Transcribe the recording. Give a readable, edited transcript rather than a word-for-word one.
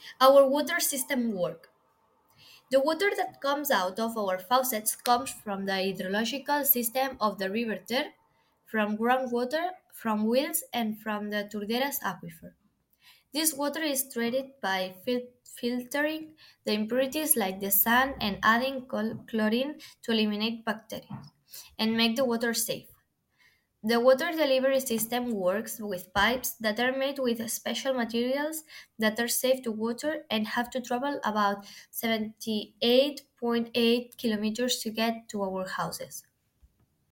Our water system work. The water that comes out of our faucets comes from the hydrological system of the river Ter, from groundwater, from wells, and from the Turderas aquifer. This water is treated by filtering the impurities like the sand and adding chlorine to eliminate bacteria and make the water safe. The water delivery system works with pipes that are made with special materials that are safe to water and have to travel about 78.8 kilometers to get to our houses.